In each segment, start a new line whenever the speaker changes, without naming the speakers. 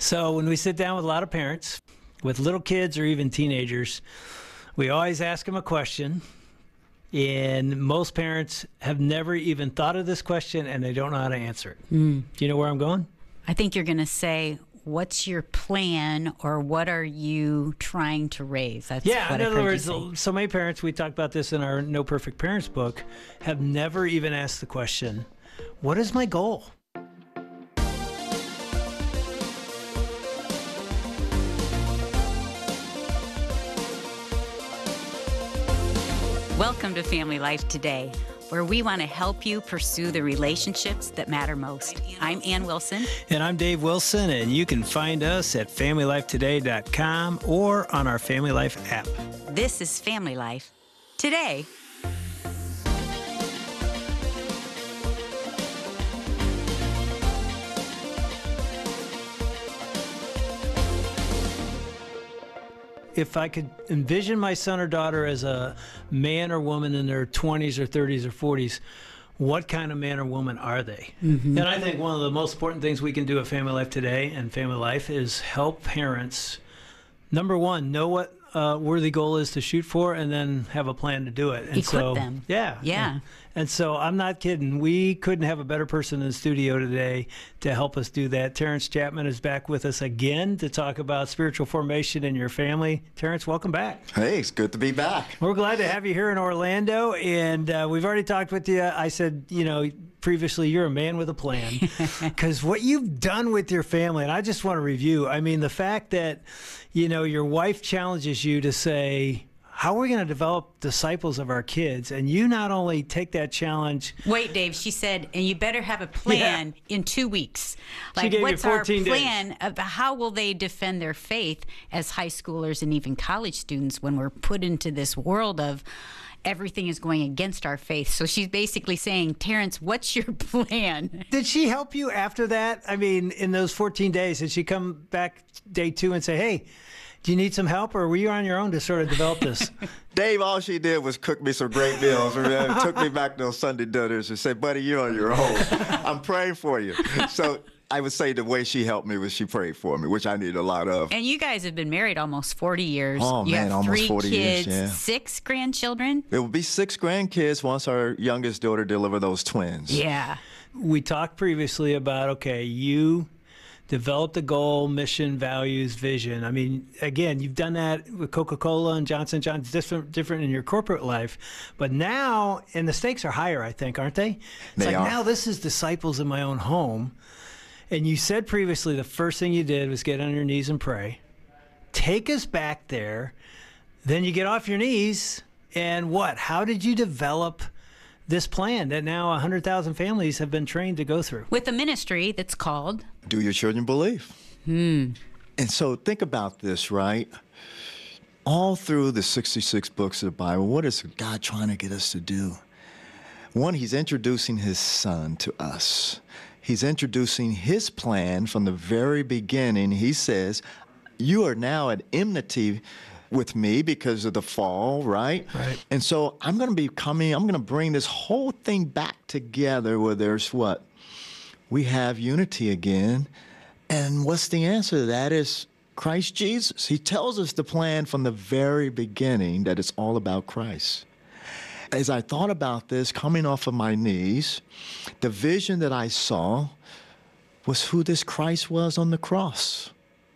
So when we sit down with a lot of parents, with little kids or even teenagers, we always ask them a question. And most parents have never even thought of this question, and they don't know how to answer it. Do you know where I'm going?
I think you're going to say, what's your plan, or what are you trying to raise? That's
Yeah,
what
in
I've
other
heard you
words,
say.
so many parents, we talked about this in our No Perfect Parents book, have never even asked the question, what is my goal?
Welcome to Family Life Today, where we want to help you pursue the relationships that matter most. I'm Ann Wilson.
And I'm Dave Wilson, and you can find us at FamilyLifeToday.com or on our Family Life app.
This is Family Life Today.
If I could envision my son or daughter as a man or woman in their 20s or 30s or 40s, what kind of man or woman are they? And I think one of the most important things we can do at Family Life Today and Family Life is help parents, number one, know what worthy goal is to shoot for, and then have a plan to do it. And
Equip them.
Yeah. And so I'm not kidding. We couldn't have a better person in the studio today to help us do that. Terrence Chapman is back with us again to talk about spiritual formation in your family. Terrence, welcome back.
Hey, it's good to be back.
We're glad to have you here in Orlando. And we've already talked with you. I said, previously, you're a man with a plan, because what you've done with your family, and I just want to review, I mean, the fact that, your wife challenges you to say, how are we going to develop disciples of our kids? And you not only take that challenge.
Wait, Dave, she said, and you better have a plan in 2 weeks.
She gave
what's
you
our
14
plan of how will they defend their faith as high schoolers and even college students when we're put into this world of everything is going against our faith? So she's basically saying, Terrence, what's your plan?
Did she help you after that? I mean, in those 14 days, did she come back day 2 and say, hey, do you need some help, or were you on your own to sort of develop this?
Dave, all she did was cook me some great meals. And took me back to those Sunday dinners and said, buddy, you're on your own. I'm praying for you. So I would say the way she helped me was she prayed for me, which I need a lot of.
And you guys have been married almost 40 years.
Oh,
you
man,
have
almost
3
40 years,
kids,
yeah.
6 grandchildren.
It will be 6 grandkids once our youngest daughter delivers those twins.
Yeah.
We talked previously about, you develop the goal, mission, values, vision. I mean, again, you've done that with Coca-Cola and Johnson & Johnson, different in your corporate life. But now, and the stakes are higher, I think, aren't they? It's
They are.
now this is disciples in my own home. And you said previously the first thing you did was get on your knees and pray. Take us back there. Then you get off your knees. And what? How did you develop this plan that now 100,000 families have been trained to go through?
With a ministry that's called
Do Your Children Believe? And so think about this, right? All through the 66 books of the Bible, what is God trying to get us to do? One, he's introducing his son to us. He's introducing his plan from the very beginning. He says, you are now at enmity with me because of the fall, right?
Right.
And so I'm going to bring this whole thing back together where there's what? We have unity again. And what's the answer to that is Christ Jesus. He tells us the plan from the very beginning that it's all about Christ. As I thought about this, coming off of my knees, the vision that I saw was who this Christ was on the cross.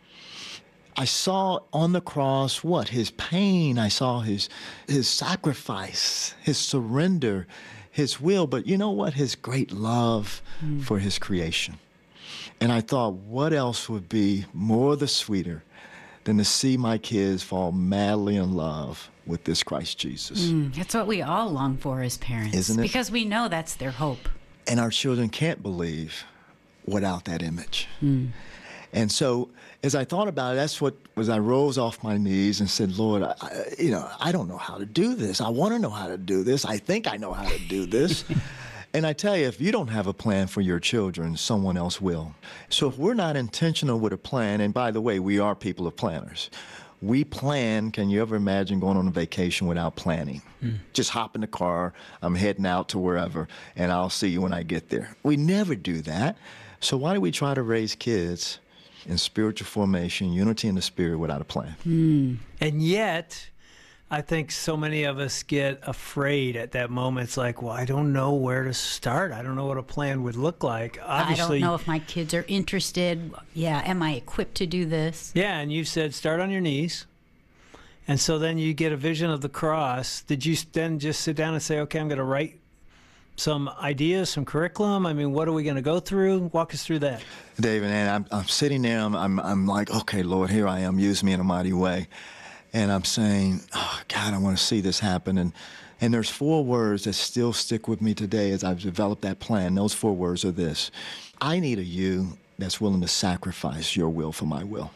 I saw on the cross what? His pain. I saw his sacrifice, his surrender, his will. But you know what? His great love for his creation. And I thought, what else would be more the sweeter than to see my kids fall madly in love with this Christ Jesus?
That's what we all long for as parents.
Isn't it?
Because we know that's their hope.
And our children can't believe without that image. And so as I thought about it, I rose off my knees and said, Lord, I don't know how to do this. I want to know how to do this. I think I know how to do this. And I tell you, if you don't have a plan for your children, someone else will. So if we're not intentional with a plan, and by the way, we are people of planners. We plan. Can you ever imagine going on a vacation without planning? Just hop in the car, I'm heading out to wherever, and I'll see you when I get there. We never do that. So why do we try to raise kids in spiritual formation, unity in the spirit without a plan.
And yet, I think so many of us get afraid at that moment. It's like, well, I don't know where to start. I don't know what a plan would look like. Obviously,
I don't know if my kids are interested. Yeah, am I equipped to do this?
Yeah, and you said start on your knees. And so then you get a vision of the cross. Did you then just sit down and say, okay, I'm going to write some ideas, some curriculum? I mean, what are we going to go through? Walk us through that.
David, and I'm sitting there, I'm like, okay, Lord, here I am, use me in a mighty way. And I'm saying, oh, God, I want to see this happen. And there's 4 words that still stick with me today as I've developed that plan. Those 4 words are this: I need a you that's willing to sacrifice your will for my will.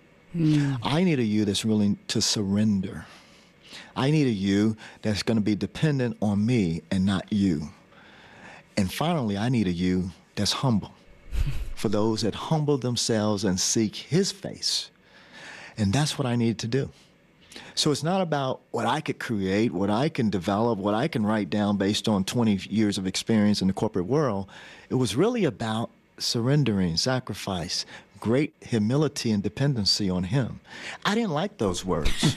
I need a you that's willing to surrender. I need a you that's going to be dependent on me and not you. And finally, I need a you that's humble for those that humble themselves and seek his face. And that's what I need to do. So it's not about what I could create, what I can develop, what I can write down based on 20 years of experience in the corporate world. It was really about surrendering, sacrifice, great humility and dependency on him. I didn't like those words.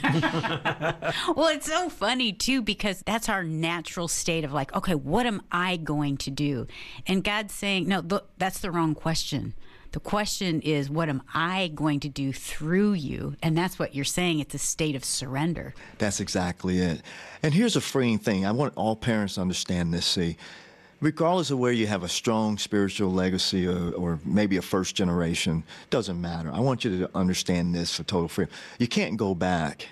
Well, it's so funny, too, because that's our natural state of like, okay, what am I going to do? And God's saying, no, that's the wrong question. The question is, what am I going to do through you? And that's what you're saying. It's a state of surrender.
That's exactly it. And here's a freeing thing. I want all parents to understand this. See, regardless of where you have a strong spiritual legacy or maybe a first generation, doesn't matter. I want you to understand this for total freedom. You can't go back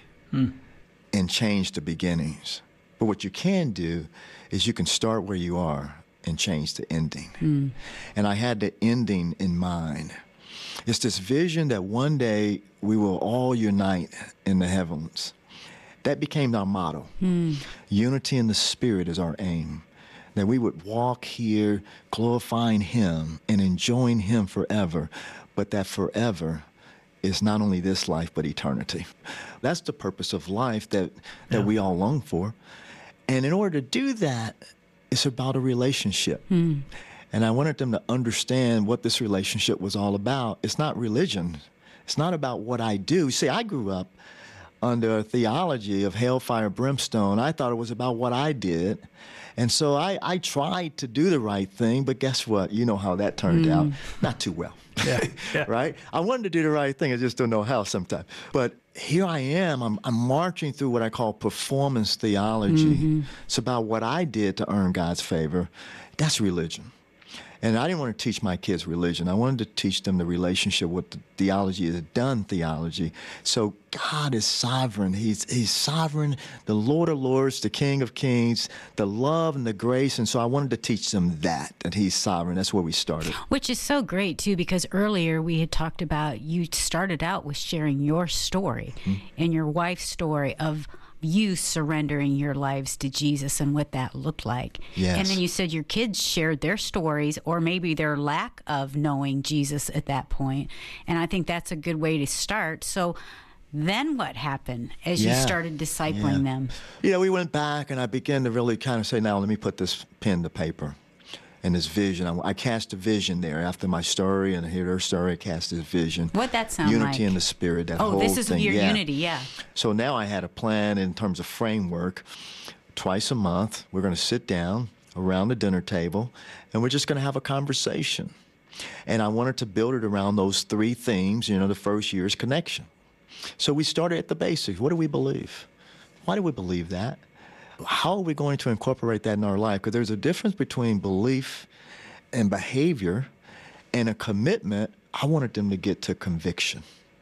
and change the beginnings. But what you can do is you can start where you are and change the ending. And I had the ending in mind. It's this vision that one day we will all unite in the heavens. That became our motto. Unity in the spirit is our aim. That we would walk here glorifying him and enjoying him forever, but that forever is not only this life, but eternity. That's the purpose of life that we all long for. And in order to do that, it's about a relationship. And I wanted them to understand what this relationship was all about. It's not religion. It's not about what I do. See, I grew up under a theology of hellfire, brimstone. I thought it was about what I did. And so I tried to do the right thing, but guess what? You know how that turned out. Not too well. Right? I wanted to do the right thing. I just don't know how sometimes. But here I am. I'm marching through what I call performance theology. It's about what I did to earn God's favor. That's religion. And I didn't want to teach my kids religion. I wanted to teach them the relationship with the theology is done theology. So God is sovereign. He's sovereign, the Lord of lords, the King of kings, the love and the grace. And so I wanted to teach them that he's sovereign. That's where we started.
Which is so great, too, because earlier we had talked about you started out with sharing your story and your wife's story of you surrendering your lives to Jesus and what that looked like.
Yes.
And then you said your kids shared their stories or maybe their lack of knowing Jesus at that point. And I think that's a good way to start. So then what happened as you started discipling them?
Yeah, we went back and I began to really kind of say, now let me put this pen to paper. And this vision, I cast a vision there after my story and I hear their story. I cast this vision.
What'd that sound like?
Unity in the spirit. That whole thing.
Oh, this is your unity, yeah.
So now I had a plan in terms of framework. Twice a month, we're going to sit down around the dinner table and we're just going to have a conversation. And I wanted to build it around those 3 themes. The first year is connection. So we started at the basics. What do we believe? Why do we believe that? How are we going to incorporate that in our life? Because there's a difference between belief and behavior and a commitment. I wanted them to get to conviction.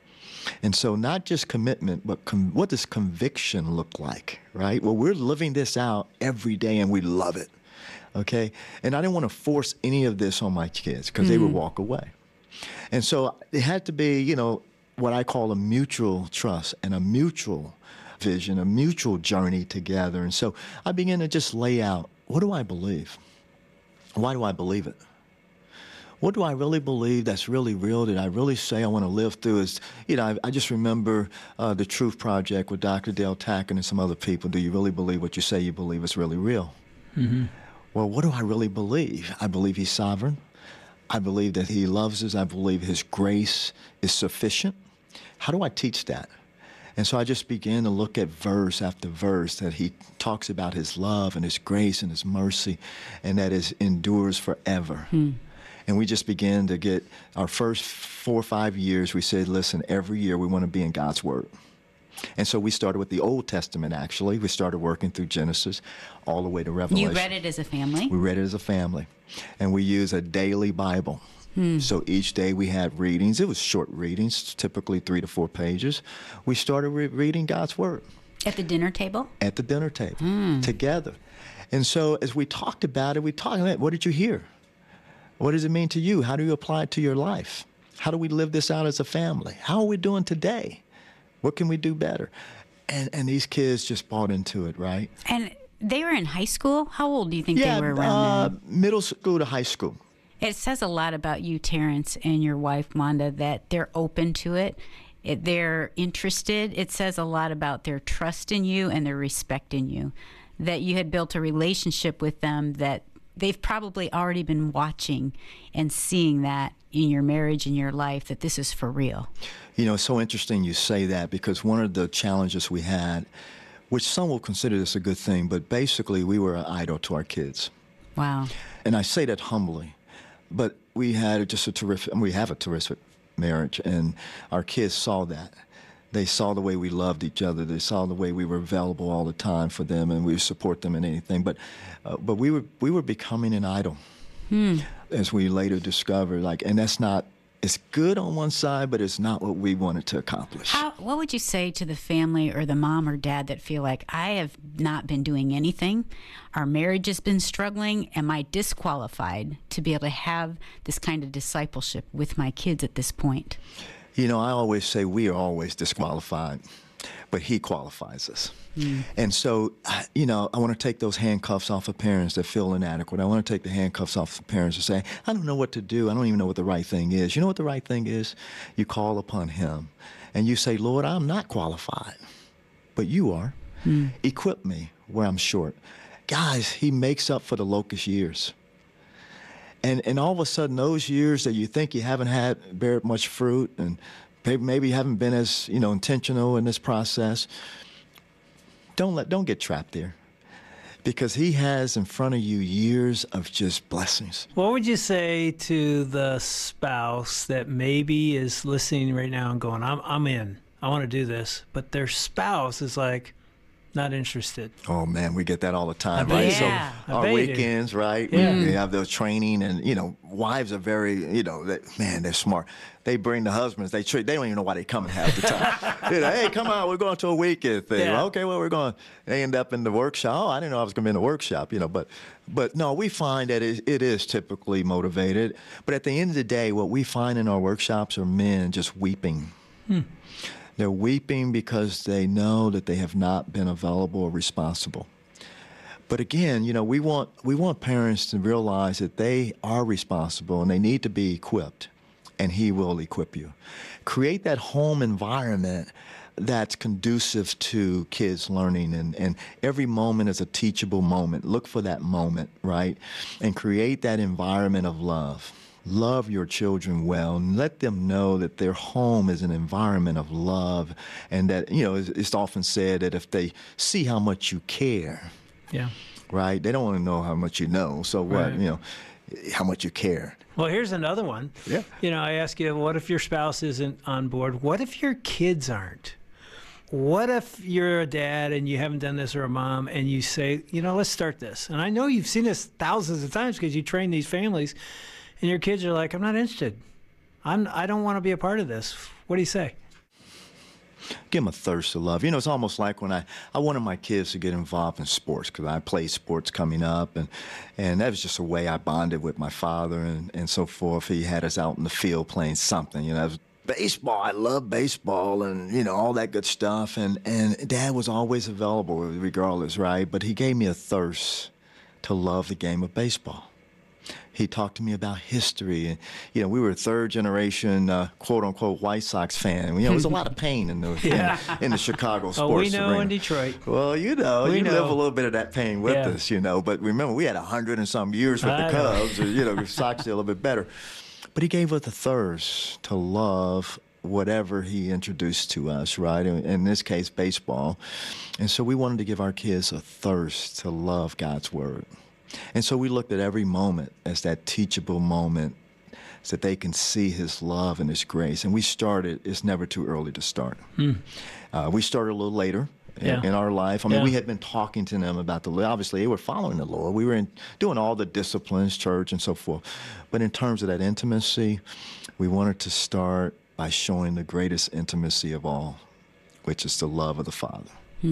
And so not just commitment, but what does conviction look like, right? Well, we're living this out every day and we love it, okay? And I didn't want to force any of this on my kids because they would walk away. And so it had to be, what I call a mutual trust and a mutual vision, a mutual journey together. And so I began to just lay out, what do I believe? Why do I believe it? What do I really believe that's really real, that I really say I want to live through is, I just remember the Truth Project with Dr. Dale Tackett and some other people. Do you really believe what you say you believe is really real? Well, what do I really believe? I believe he's sovereign. I believe that he loves us. I believe his grace is sufficient. How do I teach that? And so I just began to look at verse after verse that he talks about his love and his grace and his mercy, and that it endures forever. And we just began to get our first 4 or 5 years. We said, listen, every year we want to be in God's Word. And so we started with the Old Testament, actually. We started working through Genesis all the way to Revelation.
You read it as a family?
We read it as a family. And we use a daily Bible. So each day we had readings. It was short readings, typically 3 to 4 pages. We started reading God's Word.
At the dinner table?
At the dinner table, together. And so as we talked about it, we talked about, what did you hear? What does it mean to you? How do you apply it to your life? How do we live this out as a family? How are we doing today? What can we do better? And these kids just bought into it, right?
And they were in high school? How old do you think they were around then?
Middle school to high school.
It says a lot about you, Terrence, and your wife, Monda, that they're open to it. They're interested. It says a lot about their trust in you and their respect in you, that you had built a relationship with them that they've probably already been watching and seeing that in your marriage and your life, that this is for real.
You know, it's so interesting you say that, because one of the challenges we had, which some will consider this a good thing, but basically we were an idol to our kids.
Wow.
And I say that humbly, but we had we have a terrific marriage, and our kids saw that. They saw the way we loved each other. They saw the way we were available all the time for them, and we would support them in anything. But we were becoming an idol, as we later discovered. And that's not. It's good on one side, but it's not what we wanted to accomplish.
What would you say to the family or the mom or dad that feel like, I have not been doing anything, our marriage has been struggling, am I disqualified to be able to have this kind of discipleship with my kids at this point?
You know, I always say we are always disqualified, but he qualifies us. And so, you know, I want to take those handcuffs off of parents that feel inadequate. I want to take the handcuffs off of parents that say, I don't know what to do. I don't even know what the right thing is. You know what the right thing is? You call upon him and you say, Lord, I'm not qualified, but you are. Equip me where I'm short. Guys, he makes up for the locust years. And all of a sudden, those years that you think you haven't bear much fruit, and maybe you haven't been as intentional in this process, don't get trapped there, because he has in front of you years of just blessings.
What would you say to the spouse that maybe is listening right now and going, I'm in, I want to do this, but their spouse is like, not interested?
Oh man, we get that all the time,
I
right?
bet. Yeah.
So our weekends, right?
Yeah.
We have those training, and wives are very, they're smart. They bring the husbands. They don't even know why they come half the time. Hey, come on, we're going to a weekend thing.
Yeah.
Okay, well, we're going. They end up in the workshop. Oh, I didn't know I was going to be in the workshop, But no, we find that it is typically motivated. But at the end of the day, what we find in our workshops are men just weeping. They're weeping because they know that they have not been available or responsible. But again, we want parents to realize that they are responsible and they need to be equipped, and he will equip you. Create that home environment that's conducive to kids learning, and every moment is a teachable moment. Look for that moment, right? And create that environment of love. Love your children well, and let them know that their home is an environment of love, and that, it's often said that if they see how much you care, right, they don't want to know how much you know, so what,
Right.
How much you care.
Well, here's another one.
Yeah.
I ask you, what if your spouse isn't on board? What if your kids aren't? What if you're a dad and you haven't done this, or a mom, and you say, let's start this? And I know you've seen this thousands of times because you train these families. And your kids are like, I'm not interested. I don't want to be a part of this. What do you say?
Give them a thirst to love. It's almost like when I wanted my kids to get involved in sports, because I played sports coming up, and that was just a way I bonded with my father and so forth. He had us out in the field playing something. It was baseball. I love baseball and, all that good stuff. And Dad was always available regardless, right? But he gave me a thirst to love the game of baseball. He talked to me about history. And, you know, we were a third generation, quote unquote, White Sox fan. You know, there was a lot of pain in the Chicago sports
we know
arena.
in Detroit.
Well, you know,
We
you
know.
live a little bit of that pain with
Yeah.
us, you know. But remember, we had 100 and some years with
I
the
know.
Cubs. Or, you know, the Sox did a little bit better. But he gave us a thirst to love whatever he introduced to us, right? In this case, baseball. And so we wanted to give our kids a thirst to love God's word. And so we looked at every moment as that teachable moment so that they can see his love and his grace. And we started, it's never too early to start. We started a little later
Yeah.
in our life. I mean,
Yeah.
we had been talking to them about the Lord. Obviously, they were following the Lord. We were doing all the disciplines, church, and so forth. But in terms of that intimacy, we wanted to start by showing the greatest intimacy of all, which is the love of the Father.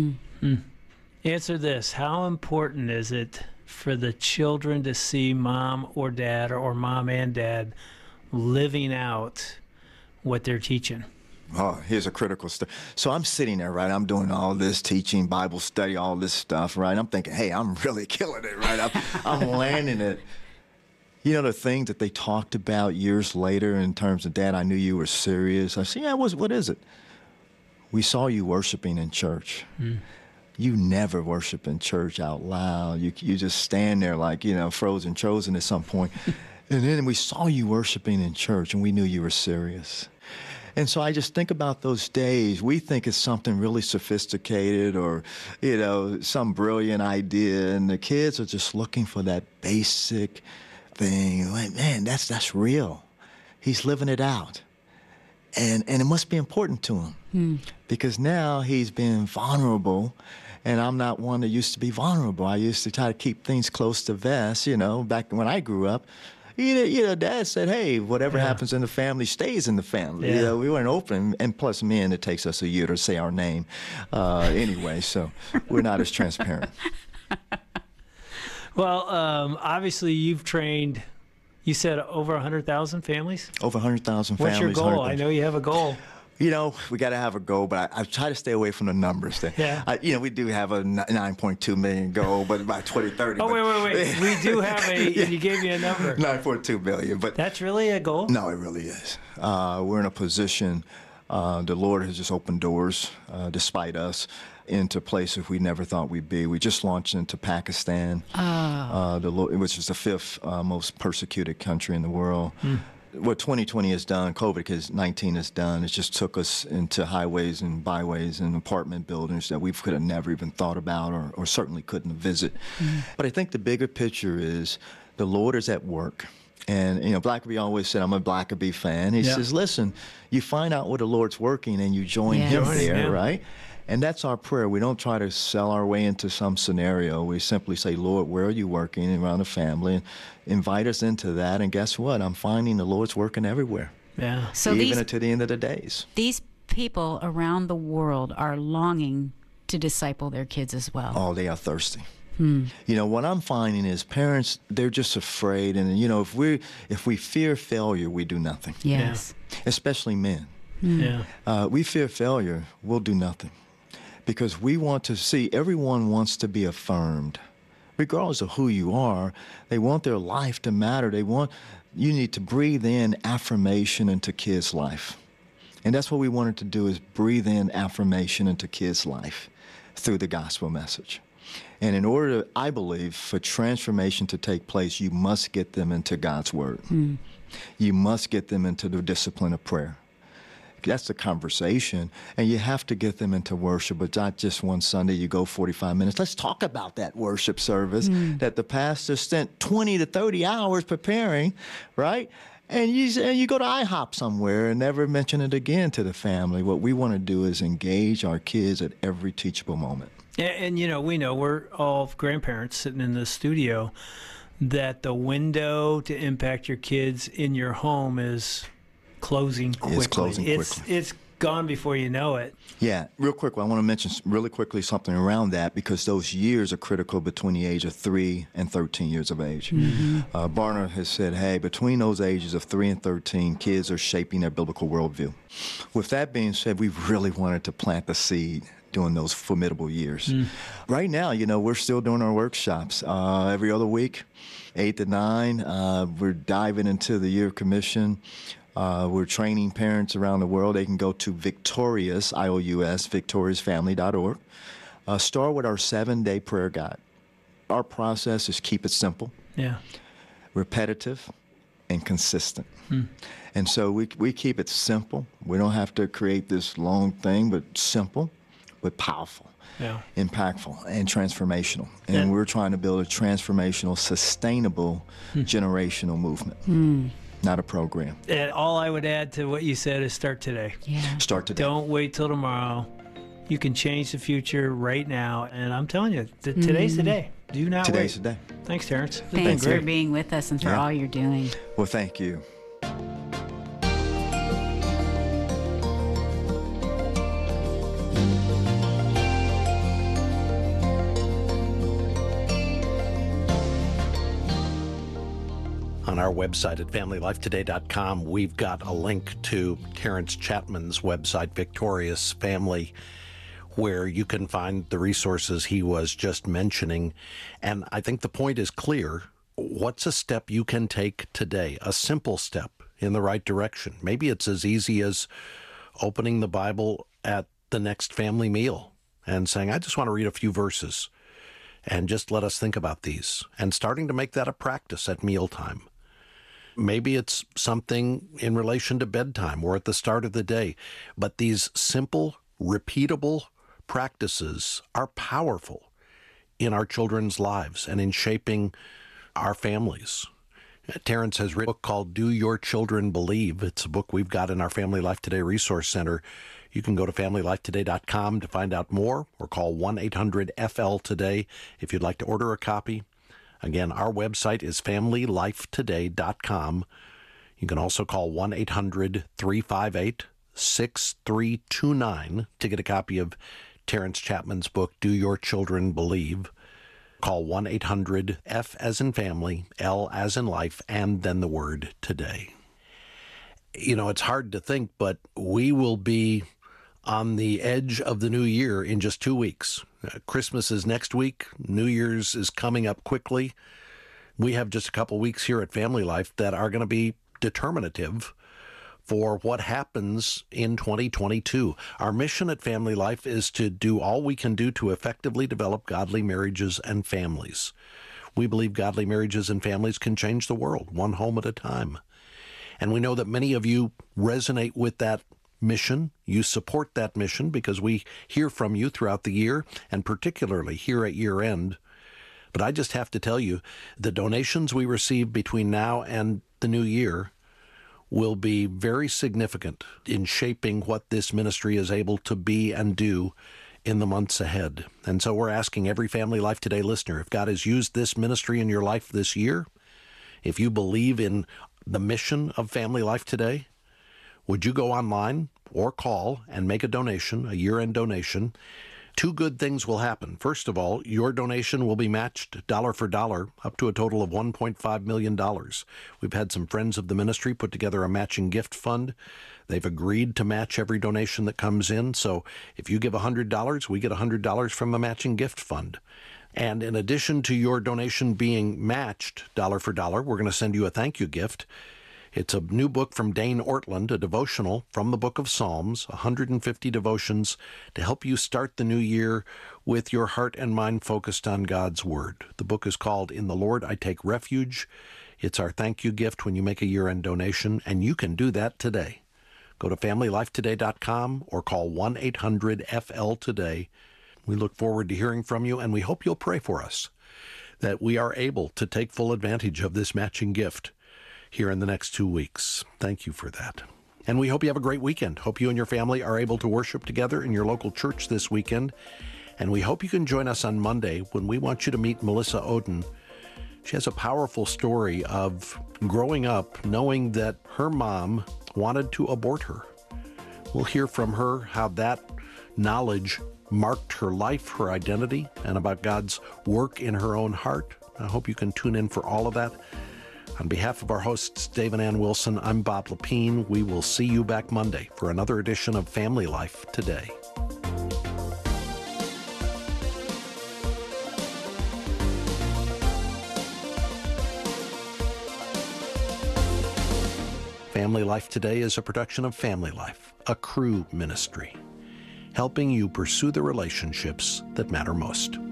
Answer this. How important is it for the children to see mom or dad or mom and dad living out what they're teaching?
Oh, here's a critical stuff. So I'm sitting there, right? I'm doing all this teaching, Bible study, all this stuff, right? I'm thinking, hey, I'm really killing it, right? I'm landing it. You know, the things that they talked about years later in terms of, Dad, I knew you were serious. I said, yeah, what is it? We saw you worshiping in church. You never worship in church out loud. You just stand there like, you know, frozen chosen at some point. And then we saw you worshiping in church, and we knew you were serious. And so I just think about those days. We think it's something really sophisticated or, you know, some brilliant idea, and the kids are just looking for that basic thing. Like, man, that's real. He's living it out. And it must be important to him because now he's been vulnerable, and I'm not one that used to be vulnerable. I used to try to keep things close to vest, you know, back when I grew up. You know, Dad said, hey, whatever happens in the family stays in the family.
Yeah.
You know, we weren't open. And plus, men, it takes us a year to say our name anyway, so we're not as transparent.
Well, obviously you've trained, you said over 100,000 families?
Over 100,000
What's
families.
your goal?
100,000.
I know you have a goal.
You know, we got to have a goal, but I try to stay away from the numbers.
Yeah.
You know, we do have a 9.2 million goal, but by 2030.
Oh, wait. We do have and you gave me a number.
9.2 million, but
That's really a goal?
no, it really is. We're in a position, the Lord has just opened doors, despite us, into places we never thought we'd be. We just launched into Pakistan, which is the fifth most persecuted country in the world. What 2020 has done, COVID-19 has done, it just took us into highways and byways and apartment buildings that we could have never even thought about or certainly couldn't visit. But I think the bigger picture is the Lord is at work. And, you know, Blackaby always said, I'm a Blackaby fan. He says, listen, you find out where the Lord's working and you join him
Join
there,
him.
right? And that's our prayer. We don't try to sell our way into some scenario. We simply say, Lord, where are you working around the family? And invite us into that. And guess what? I'm finding the Lord's working everywhere,
Yeah.
So
even to the end of the days.
these people around the world are longing to disciple their kids as well.
Oh, they are thirsty. You know, what I'm finding is parents, they're just afraid. And, you know, if we fear failure, we do nothing,
Yes.
especially men.
Yeah.
We fear failure, we'll do nothing. Because we want to see, everyone wants to be affirmed. Regardless of who you are, they want their life to matter. You need to breathe in affirmation into kids' life. And that's what we wanted to do, is breathe in affirmation into kids' life through the gospel message. And in order, I believe, for transformation to take place, you must get them into God's word. You must get them into the discipline of prayer. That's the conversation, and you have to get them into worship, but not just one Sunday, you go 45 minutes. Let's talk about that worship service that the pastor spent 20 to 30 hours preparing, right? And you go to IHOP somewhere and never mention it again to the family. What we want to do is engage our kids at every teachable moment.
And you know, we know, we're all grandparents sitting in the studio, that the window to impact your kids in your home is closing quickly.
It's closing quickly.
It's gone before you know it.
Yeah, real quick, I want to mention really quickly something around that, because those years are critical between the age of 3 and 13 years of age. Barna has said, hey, between those ages of 3 and 13, kids are shaping their biblical worldview. With that being said, we really wanted to plant the seed during those formidable years. Right now, we're still doing our workshops every other week, 8 to 9. We're diving into the Year of Commission. We're training parents around the world. They can go to Victorious, IOUS, victoriousfamily.org. Start with our 7-day prayer guide. Our process is keep it simple, repetitive, and consistent. And so we keep it simple. We don't have to create this long thing, but simple, but powerful, impactful, and transformational. And we're trying to build a transformational, sustainable, generational movement, not a program.
And all I would add to what you said is start today.
Start today.
Don't wait till tomorrow. You can change the future right now. And I'm telling you, today's the day. Do not wait.
Today's the day.
Thanks, Terrence.
Thanks for being with us and for all you're doing.
Well, thank you.
On our website at FamilyLifeToday.com, we've got a link to Terrence Chapman's website, Victorious Family, where you can find the resources he was just mentioning. And I think the point is clear. What's a step you can take today? A simple step in the right direction. Maybe it's as easy as opening the Bible at the next family meal and saying, I just want to read a few verses and just let us think about these, and starting to make that a practice at mealtime. Maybe it's something in relation to bedtime or at the start of the day. But these simple, repeatable practices are powerful in our children's lives and in shaping our families. Terrence has written a book called Do Your Children Believe? It's a book we've got in our Family Life Today Resource Center. You can go to FamilyLifeToday.com to find out more, or call 1-800-FL-TODAY if you'd like to order a copy. Again, our website is FamilyLifeToday.com. You can also call 1-800-358-6329 to get a copy of Terrence Chapman's book, Do Your Children Believe? Call 1-800-F as in family, L as in life, and then the word today. It's hard to think, but we will be on the edge of the new year in just 2 weeks. Christmas is next week. New Year's is coming up quickly. We have just a couple weeks here at Family Life that are going to be determinative for what happens in 2022. Our mission at Family Life is to do all we can do to effectively develop godly marriages and families. We believe godly marriages and families can change the world, one home at a time. And we know that many of you resonate with that mission. You support that mission because we hear from you throughout the year, and particularly here at year end. But I just have to tell you, the donations we receive between now and the new year will be very significant in shaping what this ministry is able to be and do in the months ahead. And so we're asking every Family Life Today listener, if God has used this ministry in your life this year, if you believe in the mission of Family Life Today, would you go online or call and make a donation, a year-end donation? 2 good things will happen. First of all, your donation will be matched dollar for dollar up to a total of $1.5 million. We've had some friends of the ministry put together a matching gift fund. They've agreed to match every donation that comes in. So if you give $100, we get $100 from a matching gift fund. And in addition to your donation being matched dollar for dollar, we're going to send you a thank you gift. It's a new book from Dane Ortland, a devotional from the book of Psalms, 150 devotions to help you start the new year with your heart and mind focused on God's Word. The book is called In the Lord I Take Refuge. It's our thank you gift when you make a year-end donation, and you can do that today. Go to FamilyLifeToday.com or call 1-800-FL-TODAY. We look forward to hearing from you, and we hope you'll pray for us that we are able to take full advantage of this matching gift here in the next 2 weeks. Thank you for that. And we hope you have a great weekend. Hope you and your family are able to worship together in your local church this weekend. And we hope you can join us on Monday when we want you to meet Melissa Oden. She has a powerful story of growing up knowing that her mom wanted to abort her. We'll hear from her how that knowledge marked her life, her identity, and about God's work in her own heart. I hope you can tune in for all of that. On behalf of our hosts, Dave and Ann Wilson, I'm Bob Lepine. We will see you back Monday for another edition of Family Life Today. Family Life Today is a production of Family Life, a Cru ministry, helping you pursue the relationships that matter most.